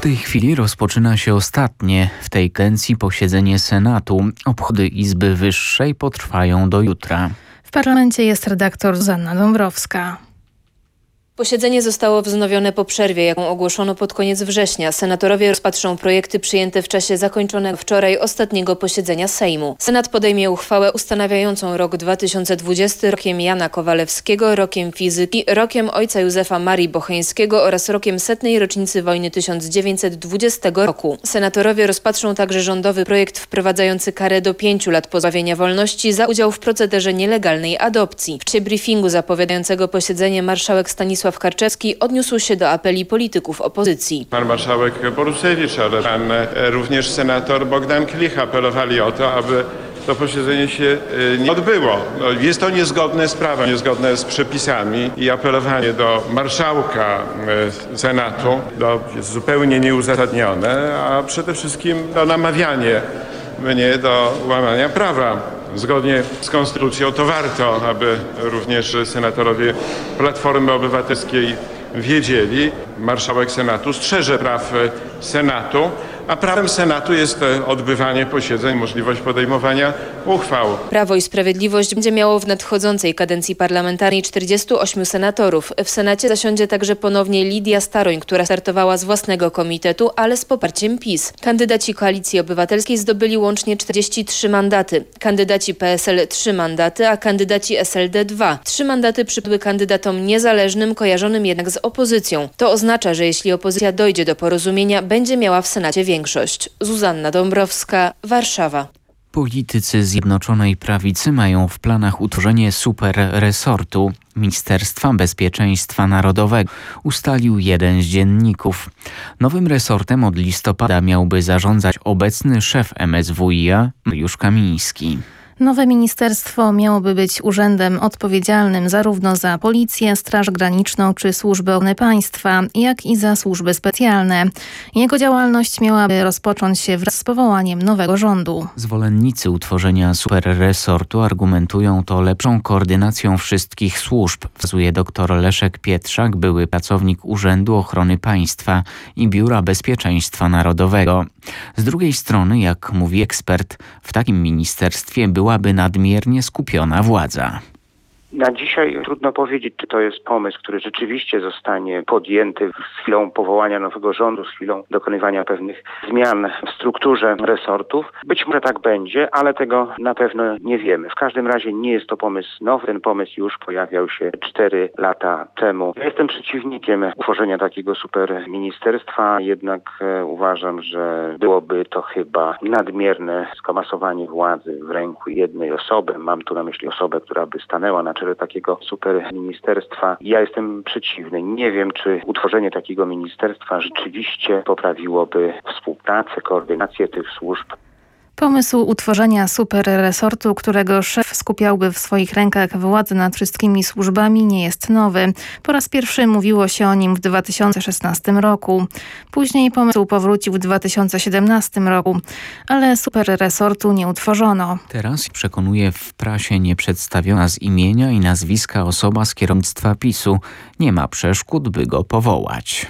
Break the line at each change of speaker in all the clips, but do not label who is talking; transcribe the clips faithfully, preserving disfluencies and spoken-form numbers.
tej chwili rozpoczyna się ostatnie w tej kadencji posiedzenie Senatu. Obchody Izby Wyższej potrwają do jutra.
W parlamencie jest redaktor Zuzanna Dąbrowska.
Posiedzenie zostało wznowione po przerwie, jaką ogłoszono pod koniec września. Senatorowie rozpatrzą projekty przyjęte w czasie zakończonego wczoraj ostatniego posiedzenia Sejmu. Senat podejmie uchwałę ustanawiającą rok dwa tysiące dwudziesty rokiem Jana Kowalewskiego, rokiem fizyki, rokiem ojca Józefa Marii Bocheńskiego oraz rokiem setnej rocznicy wojny tysiąc dziewięćset dwudziestego roku. Senatorowie rozpatrzą także rządowy projekt wprowadzający karę do pięciu lat pozbawienia wolności za udział w procederze nielegalnej adopcji. W czasie briefingu zapowiadającego posiedzenie marszałek Stanisław Karczewski odniósł się do apeli polityków opozycji.
Pan marszałek Borusiewicz, ale pan również senator Bogdan Klich apelowali o to, aby to posiedzenie się nie odbyło. No, jest to niezgodne z prawem, niezgodne z przepisami i apelowanie do marszałka Senatu do, jest zupełnie nieuzasadnione, a przede wszystkim do namawianie mnie do łamania prawa. Zgodnie z konstytucją to warto, aby również senatorowie Platformy Obywatelskiej wiedzieli. Marszałek Senatu strzeże praw Senatu, a prawem Senatu jest odbywanie posiedzeń, możliwość podejmowania uchwał.
Prawo i Sprawiedliwość będzie miało w nadchodzącej kadencji parlamentarnej czterdziestu ośmiu senatorów. W Senacie zasiądzie także ponownie Lidia Staroń, która startowała z własnego komitetu, ale z poparciem PiS. Kandydaci Koalicji Obywatelskiej zdobyli łącznie czterdzieści trzy mandaty. Kandydaci P S L trzy mandaty, a kandydaci S L D dwa. Trzy mandaty przypadły kandydatom niezależnym, kojarzonym jednak z opozycją. To oznacza, że jeśli opozycja dojdzie do porozumienia, będzie miała w Senacie większość. Zuzanna Dąbrowska, Warszawa.
Politycy Zjednoczonej Prawicy mają w planach utworzenie superresortu Ministerstwa Bezpieczeństwa Narodowego, ustalił jeden z dzienników. Nowym resortem od listopada miałby zarządzać obecny szef M S W i a Mariusz Kamiński.
Nowe ministerstwo miałoby być urzędem odpowiedzialnym zarówno za policję, Straż Graniczną czy Służbę Ochrony Państwa, jak i za służby specjalne. Jego działalność miałaby rozpocząć się wraz z powołaniem nowego rządu.
Zwolennicy utworzenia superresortu argumentują to lepszą koordynacją wszystkich służb, wskazuje dr Leszek Pietrzak, były pracownik Urzędu Ochrony Państwa i Biura Bezpieczeństwa Narodowego. Z drugiej strony, jak mówi ekspert, w takim ministerstwie byłaby nadmiernie skupiona władza.
Na dzisiaj trudno powiedzieć, czy to jest pomysł, który rzeczywiście zostanie podjęty z chwilą powołania nowego rządu, z chwilą dokonywania pewnych zmian w strukturze resortów. Być może tak będzie, ale tego na pewno nie wiemy. W każdym razie nie jest to pomysł nowy. Ten pomysł już pojawiał się cztery lata temu. Ja jestem przeciwnikiem utworzenia takiego super ministerstwa, jednak e, uważam, że byłoby to chyba nadmierne skomasowanie władzy w ręku jednej osoby. Mam tu na myśli osobę, która by stanęła na czele takiego super ministerstwa. Ja jestem przeciwny. Nie wiem, czy utworzenie takiego ministerstwa rzeczywiście poprawiłoby współpracę, koordynację tych służb.
Pomysł utworzenia superresortu, którego szef skupiałby w swoich rękach władzę nad wszystkimi służbami, nie jest nowy. Po raz pierwszy mówiło się o nim w dwa tysiące szesnastym roku. Później pomysł powrócił w dwa tysiące siedemnastym roku, ale superresortu nie utworzono.
Teraz przekonuje w prasie nieprzedstawiona z imienia i nazwiska osoba z kierownictwa PiSu. Nie ma przeszkód, by go powołać.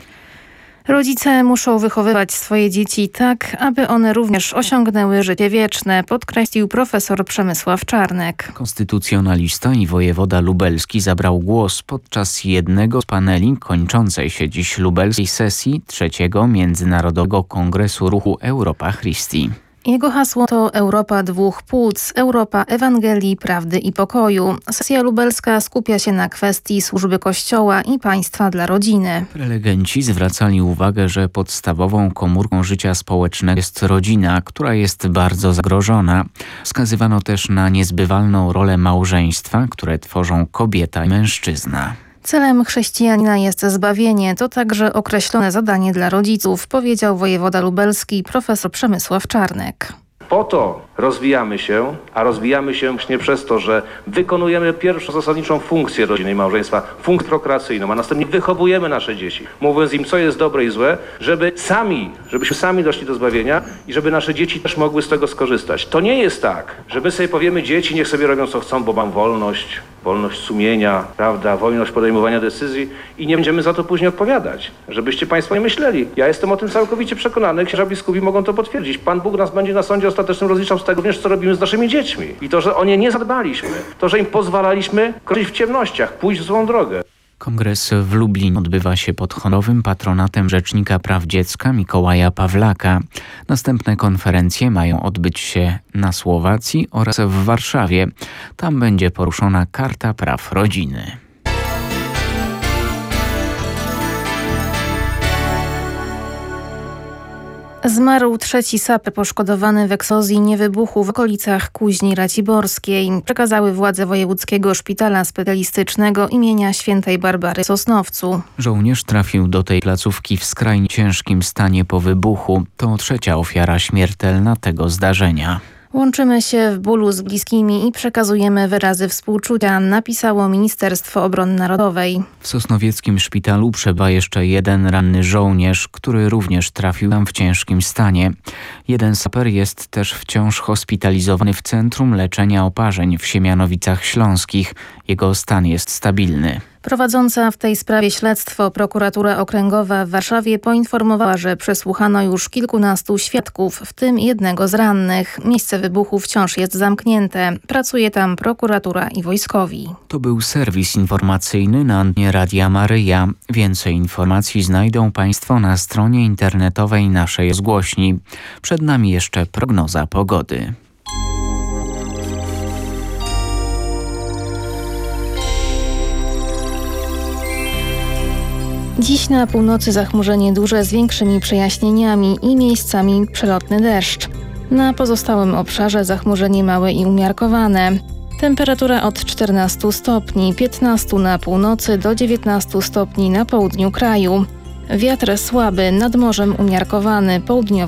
Rodzice muszą wychowywać swoje dzieci tak, aby one również osiągnęły życie wieczne, podkreślił profesor Przemysław Czarnek.
Konstytucjonalista i wojewoda lubelski zabrał głos podczas jednego z paneli kończącej się dziś lubelskiej sesji trzeciego Międzynarodowego Kongresu Ruchu Europa Christi.
Jego hasło to Europa dwóch płód, Europa Ewangelii, Prawdy i Pokoju. Sesja lubelska skupia się na kwestii służby Kościoła i państwa dla rodziny.
Prelegenci zwracali uwagę, że podstawową komórką życia społecznego jest rodzina, która jest bardzo zagrożona. Wskazywano też na niezbywalną rolę małżeństwa, które tworzą kobieta i mężczyzna.
Celem chrześcijanina jest zbawienie. To także określone zadanie dla rodziców, powiedział wojewoda lubelski profesor Przemysław Czarnek.
Po to rozwijamy się, a rozwijamy się właśnie przez to, że wykonujemy pierwszą zasadniczą funkcję rodziny i małżeństwa, funkcję prokreacyjną, a następnie wychowujemy nasze dzieci, mówiąc im, co jest dobre i złe, żeby sami, żebyśmy sami doszli do zbawienia i żeby nasze dzieci też mogły z tego skorzystać. To nie jest tak, że my sobie powiemy, dzieci niech sobie robią co chcą, bo mam wolność. wolność sumienia, prawda, wolność podejmowania decyzji i nie będziemy za to później odpowiadać. Żebyście Państwo nie myśleli. Ja jestem o tym całkowicie przekonany, księża biskupi mogą to potwierdzić. Pan Bóg nas będzie na sądzie ostatecznym rozliczał z tego również, co robimy z naszymi dziećmi. I to, że o nie nie zadbaliśmy, to, że im pozwalaliśmy kroczyć w ciemnościach, pójść w złą drogę.
Kongres w Lublinie odbywa się pod honorowym patronatem Rzecznika Praw Dziecka Mikołaja Pawlaka. Następne konferencje mają odbyć się na Słowacji oraz w Warszawie. Tam będzie poruszona Karta Praw Rodziny.
Zmarł trzeci saper poszkodowany w eksplozji niewybuchu w okolicach Kuźni Raciborskiej. Przekazały władze Wojewódzkiego Szpitala Specjalistycznego imienia Świętej Barbary w Sosnowcu.
Żołnierz trafił do tej placówki w skrajnie ciężkim stanie po wybuchu. To trzecia ofiara śmiertelna tego zdarzenia.
Łączymy się w bólu z bliskimi i przekazujemy wyrazy współczucia, napisało Ministerstwo Obrony Narodowej.
W sosnowieckim szpitalu przebywa jeszcze jeden ranny żołnierz, który również trafił tam w ciężkim stanie. Jeden saper jest też wciąż hospitalizowany w Centrum Leczenia Oparzeń w Siemianowicach Śląskich. Jego stan jest stabilny.
Prowadząca w tej sprawie śledztwo prokuratura okręgowa w Warszawie poinformowała, że przesłuchano już kilkunastu świadków, w tym jednego z rannych. Miejsce wybuchu wciąż jest zamknięte. Pracuje tam prokuratura i wojskowi.
To był serwis informacyjny na antenie Radia Maryja. Więcej informacji znajdą Państwo na stronie internetowej naszej zgłośni. Przed nami jeszcze prognoza pogody.
Dziś na północy zachmurzenie duże z większymi przejaśnieniami i miejscami przelotny deszcz. Na pozostałym obszarze zachmurzenie małe i umiarkowane. Temperatura od czternastu stopni, piętnastu na północy do dziewiętnastu stopni na południu kraju. Wiatr słaby, nad morzem umiarkowany,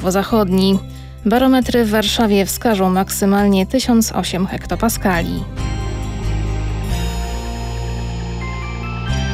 południowo-zachodni. Barometry w Warszawie wskażą maksymalnie tysiąc osiem hektopaskali.